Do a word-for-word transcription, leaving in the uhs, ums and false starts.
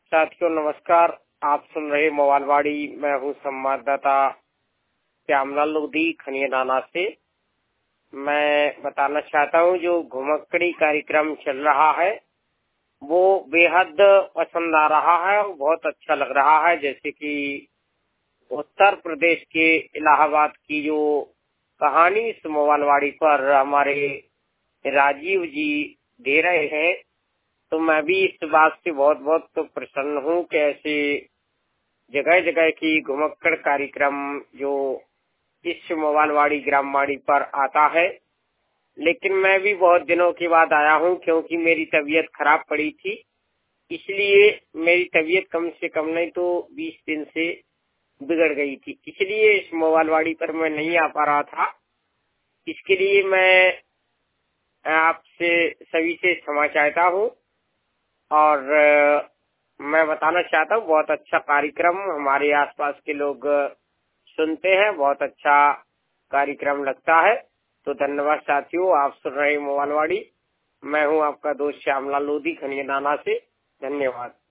साथियों नमस्कार। आप सुन रहे मोबाइलवाड़ी। मैं हूँ संवाददाता श्यामलाल लोधी खनियादाना से। मैं बताना चाहता हूँ जो घुमक्कड़ी कार्यक्रम चल रहा है वो बेहद पसंद आ रहा है और बहुत अच्छा लग रहा है। जैसे कि उत्तर प्रदेश के इलाहाबाद की जो कहानी इस मोबाइलवाड़ी पर हमारे राजीव जी दे रहे हैं, तो मैं भी इस बात से बहुत बहुत तो प्रसन्न हूँ कि ऐसे जगह जगह की घुमक्कड़ कार्यक्रम जो इस मोबाइलवाड़ी ग्रामवाड़ी पर आता है। लेकिन मैं भी बहुत दिनों के बाद आया हूँ क्योंकि मेरी तबीयत खराब पड़ी थी, इसलिए मेरी तबीयत कम से कम नहीं तो बीस दिन से बिगड़ गई थी, इसलिए इस मोबाइलवाड़ी पर मैं नहीं आ पा रहा था। इसके लिए मैं आपसे सभी से क्षमा चाहता हूँ और मैं बताना चाहता हूँ बहुत अच्छा कार्यक्रम हमारे आसपास के लोग सुनते हैं, बहुत अच्छा कार्यक्रम लगता है। तो धन्यवाद साथियों, आप सुन रहे मोबाइलवाड़ी। मैं हूँ आपका दोस्त श्यामलाल लोधी खनियादाना से। धन्यवाद।